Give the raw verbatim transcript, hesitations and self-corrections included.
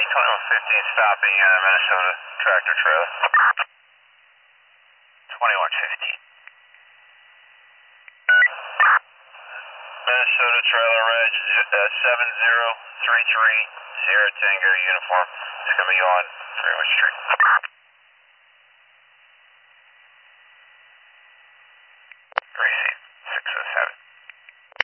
twenty-one fifteen stopping at a Minnesota tractor trailer. twenty-one fifteen. Minnesota trailer reg uh, seven zero three three Sierra Tango uniform. It's going to be on Freeman Street.